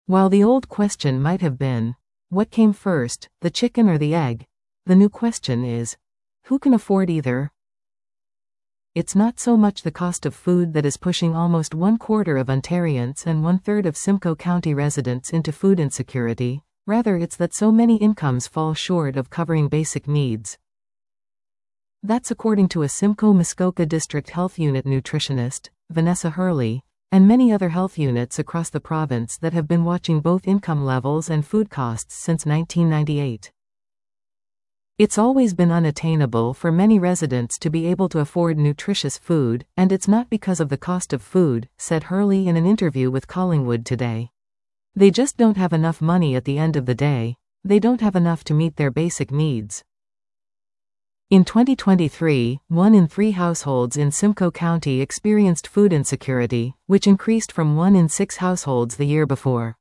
While the old question might have been, what came first, the chicken or the egg? The new question is, who can afford either? It's not so much the cost of food that is pushing almost 1/4 of Ontarians and 1/3 of Simcoe County residents into food insecurity, rather it's that so many incomes fall short of covering basic needs. That's according to a Simcoe-Muskoka District Health Unit nutritionist, Vanessa Hurley, and many other health units across the province that have been watching both income levels and food costs since 1998. It's always been unattainable for many residents to be able to afford nutritious food, and it's not because of the cost of food, said Hurley in an interview with Collingwood today. They just don't have enough money at the end of the day. They don't have enough to meet their basic needs. In 2023, 1 in 3 households in Simcoe County experienced food insecurity, which increased from 1 in 6 households the year before.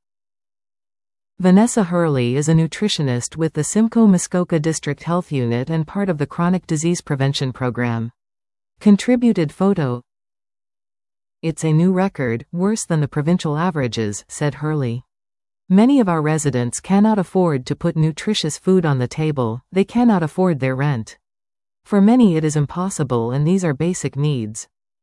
Vanessa Hurley is a nutritionist with the Simcoe-Muskoka District Health Unit and part of the Chronic Disease Prevention Program. Contributed photo. It's a new record, worse than the provincial averages, said Hurley. Many of our residents cannot afford to put nutritious food on the table, they cannot afford their rent. For many it is impossible, and these are basic needs.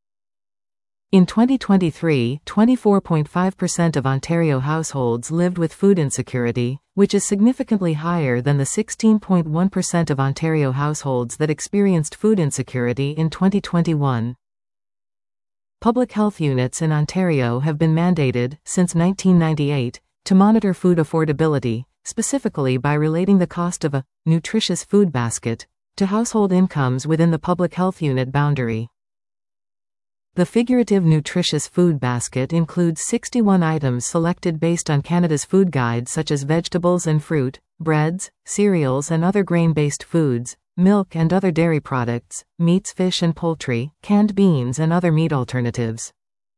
In 2023, 24.5% of Ontario households lived with food insecurity, which is significantly higher than the 16.1% of Ontario households that experienced food insecurity in 2021. Public health units in Ontario have been mandated, since 1998, to monitor food affordability, specifically by relating the cost of a nutritious food basket to household incomes within the public health unit boundary. The figurative nutritious food basket includes 61 items selected based on Canada's food guide, such as vegetables and fruit, breads, cereals and other grain-based foods, milk and other dairy products, meats, fish and poultry, canned beans and other meat alternatives.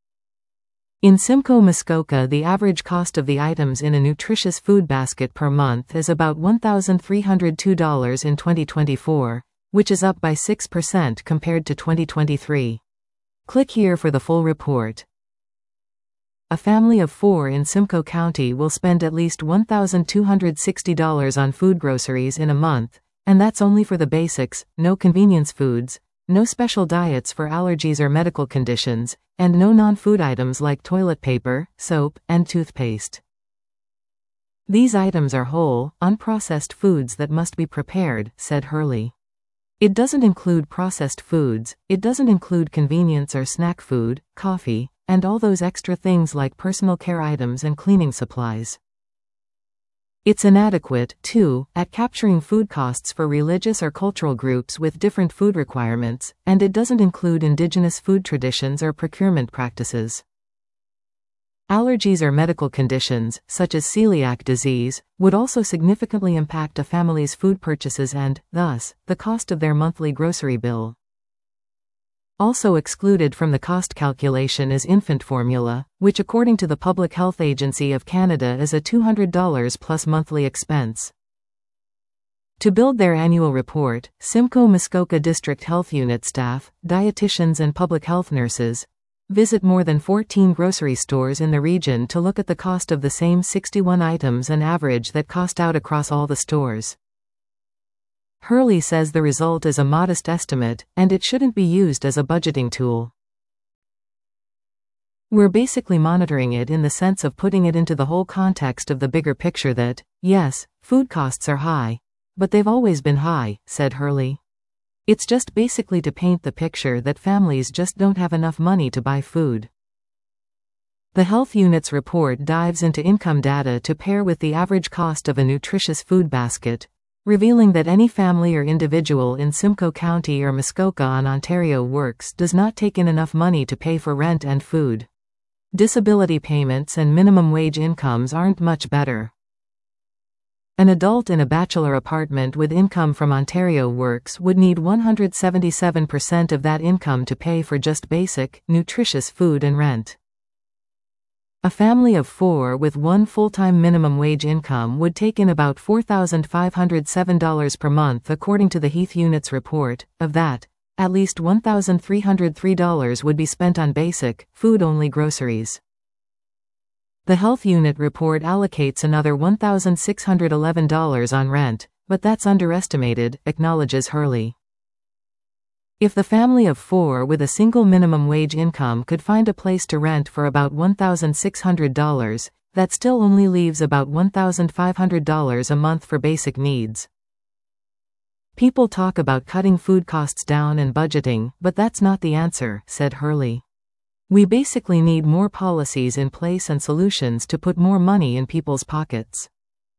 In Simcoe-Muskoka, the average cost of the items in a nutritious food basket per month is about $1,302 in 2024, which is up by 6% compared to 2023. Click here for the full report. A family of 4 in Simcoe County will spend at least $1,260 on food groceries in a month, and that's only for the basics, no convenience foods, no special diets for allergies or medical conditions, and no non-food items like toilet paper, soap, and toothpaste. These items are whole, unprocessed foods that must be prepared, said Hurley. It doesn't include processed foods, it doesn't include convenience or snack food, coffee, and all those extra things like personal care items and cleaning supplies. It's inadequate, too, at capturing food costs for religious or cultural groups with different food requirements, and it doesn't include Indigenous food traditions or procurement practices. Allergies or medical conditions, such as celiac disease, would also significantly impact a family's food purchases and, thus, the cost of their monthly grocery bill. Also excluded from the cost calculation is infant formula, which according to the Public Health Agency of Canada is a $200 plus monthly expense. To build their annual report, Simcoe-Muskoka District Health Unit staff, dietitians and public health nurses visit more than 14 grocery stores in the region to look at the cost of the same 61 items and average that cost out across all the stores. Hurley says the result is a modest estimate, and it shouldn't be used as a budgeting tool. We're basically monitoring it in the sense of putting it into the whole context of the bigger picture that, yes, food costs are high, but they've always been high, said Hurley. It's just basically to paint the picture that families just don't have enough money to buy food. The health unit's report dives into income data to pair with the average cost of a nutritious food basket, revealing that any family or individual in Simcoe County or Muskoka on Ontario Works does not take in enough money to pay for rent and food. Disability payments and minimum wage incomes aren't much better. An adult in a bachelor apartment with income from Ontario Works would need 177% of that income to pay for just basic, nutritious food and rent. A family of 4 with 1 full-time minimum wage income would take in about $4,507 per month according to the Heath Unit's report. Of that, at least $1,303 would be spent on basic, food-only groceries. The health unit report allocates another $1,611 on rent, but that's underestimated, acknowledges Hurley. If the family of 4 with a single minimum wage income could find a place to rent for about $1,600, that still only leaves about $1,500 a month for basic needs. People talk about cutting food costs down and budgeting, but that's not the answer, said Hurley. We basically need more policies in place and solutions to put more money in people's pockets.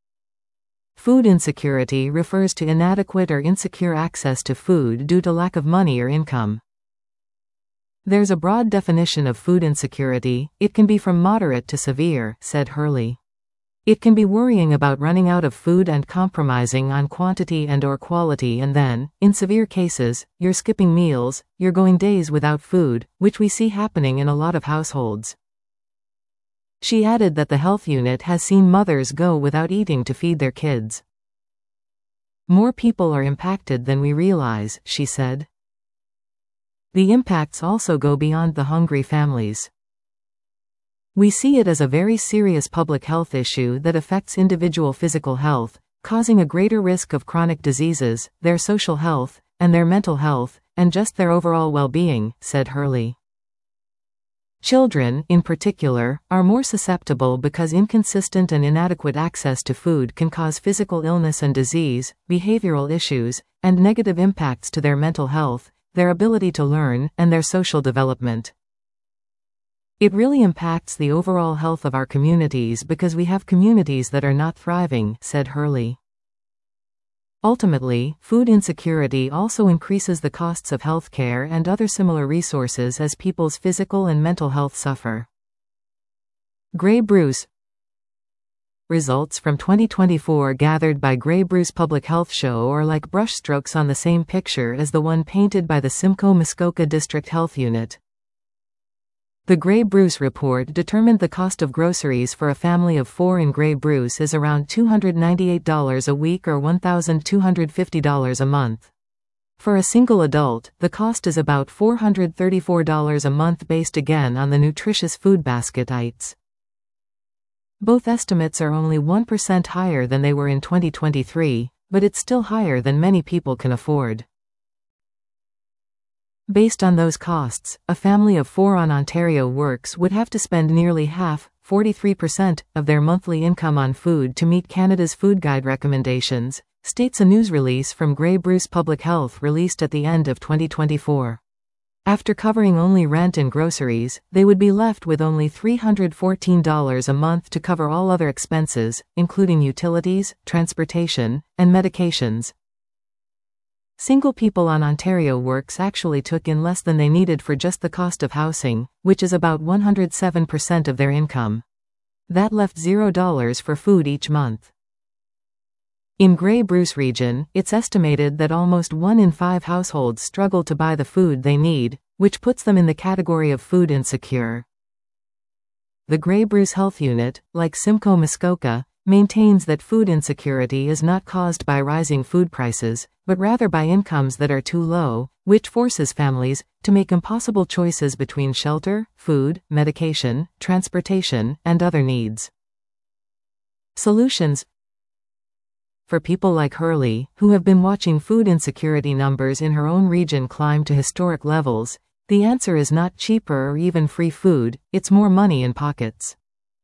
Food insecurity refers to inadequate or insecure access to food due to lack of money or income. There's a broad definition of food insecurity. It can be from moderate to severe, said Hurley. It can be worrying about running out of food and compromising on quantity and/or quality, and then, in severe cases, you're skipping meals, you're going days without food, which we see happening in a lot of households. She added that the health unit has seen mothers go without eating to feed their kids. More people are impacted than we realize, she said. The impacts also go beyond the hungry families. We see it as a very serious public health issue that affects individual physical health, causing a greater risk of chronic diseases, their social health, and their mental health, and just their overall well-being, said Hurley. Children, in particular, are more susceptible because inconsistent and inadequate access to food can cause physical illness and disease, behavioral issues, and negative impacts to their mental health, their ability to learn, and their social development. It really impacts the overall health of our communities because we have communities that are not thriving, said Hurley. Ultimately, food insecurity also increases the costs of healthcare and other similar resources as people's physical and mental health suffer. Grey Bruce. Results from 2024 gathered by Grey Bruce Public Health Show are like brushstrokes on the same picture as the one painted by the Simcoe Muskoka District Health Unit. The Grey Bruce report determined the cost of groceries for a family of 4 in Grey Bruce is around $298 a week or $1,250 a month. For a single adult, the cost is about $434 a month based again on the nutritious food basket ITs. Both estimates are only 1% higher than they were in 2023, but it's still higher than many people can afford. Based on those costs, a family of 4 on Ontario Works would have to spend nearly half, 43%, of their monthly income on food to meet Canada's Food Guide recommendations, states a news release from Grey Bruce Public Health released at the end of 2024. After covering only rent and groceries, they would be left with only $314 a month to cover all other expenses, including utilities, transportation, and medications. Single people on Ontario Works actually took in less than they needed for just the cost of housing, which is about 107% of their income. That left $0 for food each month. In Grey Bruce region, it's estimated that almost 1 in 5 households struggle to buy the food they need, which puts them in the category of food insecure. The Grey Bruce Health Unit, like Simcoe Muskoka, maintains that food insecurity is not caused by rising food prices, but rather by incomes that are too low, which forces families to make impossible choices between shelter, food, medication, transportation, and other needs. Solutions. For people like Hurley, who have been watching food insecurity numbers in her own region climb to historic levels, the answer is not cheaper or even free food, it's more money in pockets.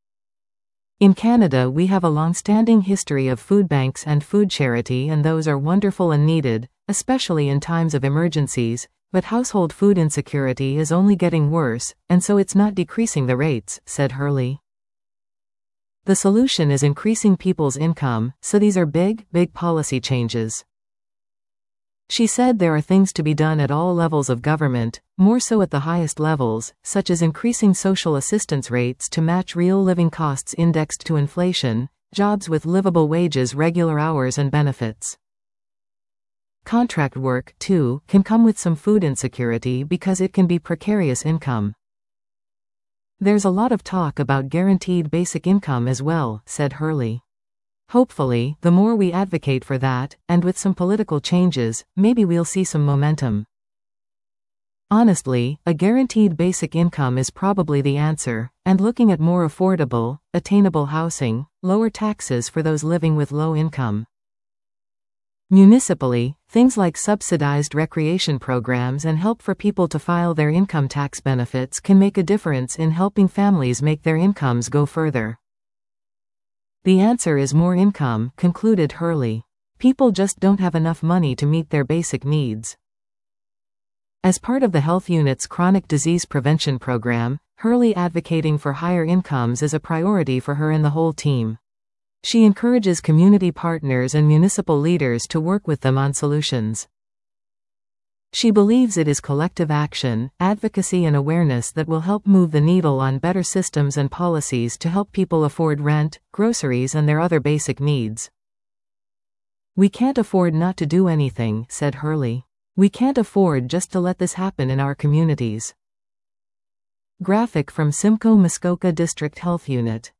In Canada, we have a long-standing history of food banks and food charity, and those are wonderful and needed, especially in times of emergencies, but household food insecurity is only getting worse, and so it's not decreasing the rates, said Hurley. The solution is increasing people's income, so these are big policy changes. She said there are things to be done at all levels of government, more so at the highest levels, such as increasing social assistance rates to match real living costs indexed to inflation, jobs with livable wages, regular hours and benefits. Contract work, too, can come with some food insecurity because it can be precarious income. There's a lot of talk about guaranteed basic income as well, said Hurley. Hopefully, the more we advocate for that, and with some political changes, maybe we'll see some momentum. Honestly, a guaranteed basic income is probably the answer, and looking at more affordable, attainable housing, lower taxes for those living with low income. Municipally, things like subsidized recreation programs and help for people to file their income tax benefits can make a difference in helping families make their incomes go further. The answer is more income, concluded Hurley. People just don't have enough money to meet their basic needs. As part of the Health Unit's chronic disease prevention program, Hurley advocating for higher incomes is a priority for her and the whole team. She encourages community partners and municipal leaders to work with them on solutions. She believes it is collective action, advocacy and awareness that will help move the needle on better systems and policies to help people afford rent, groceries and their other basic needs. "We can't afford not to do anything," said Hurley. "We can't afford just to let this happen in our communities." Graphic from Simcoe Muskoka District Health Unit.